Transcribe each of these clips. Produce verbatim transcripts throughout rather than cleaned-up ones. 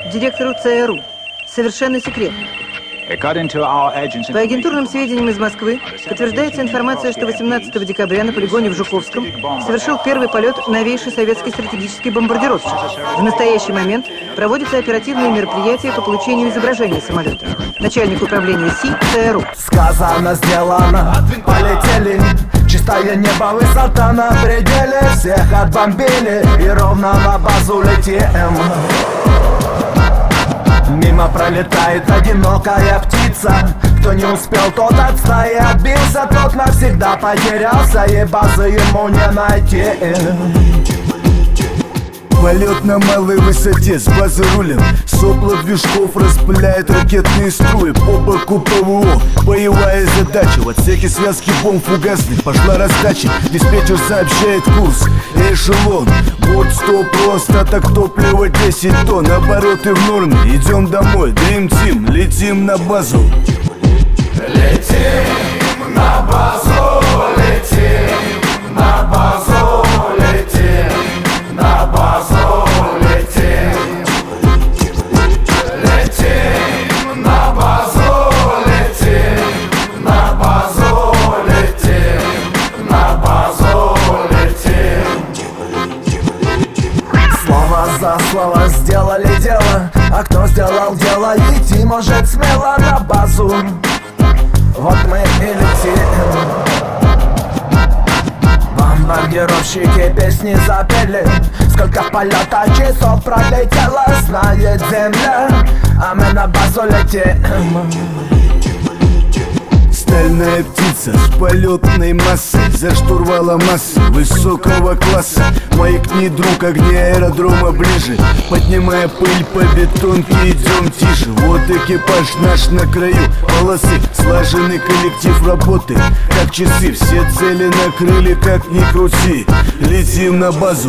директору ЦРУ. Совершенно секретно. По агентурным сведениям из Москвы подтверждается информация, что восемнадцатого декабря на полигоне в Жуковском совершил первый полет новейший советский стратегический бомбардировщик. В настоящий момент проводятся оперативные мероприятия по получению изображения самолета. Начальник управления СИ ЦРУ. Сказано, сделано, полетели. Чистое небо, высота на пределе. Всех отбомбили и ровно на базу летим. Мимо пролетает одинокая птица. Кто не успел, тот от стаи отбился. Тот навсегда потерялся, и базы ему не найти. Полет на малой высоте, с базы рулем. Сопла движков распыляет ракетные струи. По боку ПВО, боевая задача. В отсеке связки бомб фугасных пошла раздача. Диспетчер сообщает курс, эшелон. Вот сто просто, так топливо десять тонн. Обороты в норме, идем домой. Dream Team, летим на базу. Летим на базу, летим на базу, летим на базу, летим. Летим на базу, летим на базу, летим на базу, летим. Слово за слово сделали дело, а кто сделал дело, идти может смело на базу. Вот мы и летим. Бомбардировщики песни запели. Сколько полета часов пролетело, знает земля, а мы на базу летим. Стальная птица с полетной массой, за штурвалом массы высокого класса. Маякни, друг, огни аэродрома ближе. Поднимая пыль по бетонке, идем тише. Вот экипаж наш на краю полосы. Слаженный коллектив работы, как часы. Все цели накрыли, как ни крути. Летим на базу.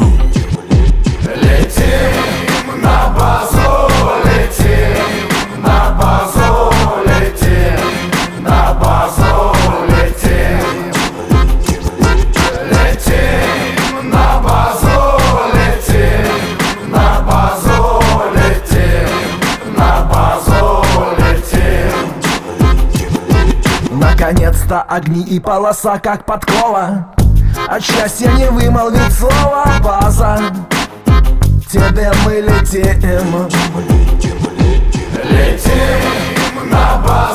Летим на базу, летим на базу, летим на базу, летим. Летим на базу, летим на базу, летим на базу, летим. Наконец-то огни и полоса, как подкова. От счастья не вымолвить слово база. Тебе мы летим. Летим на базу.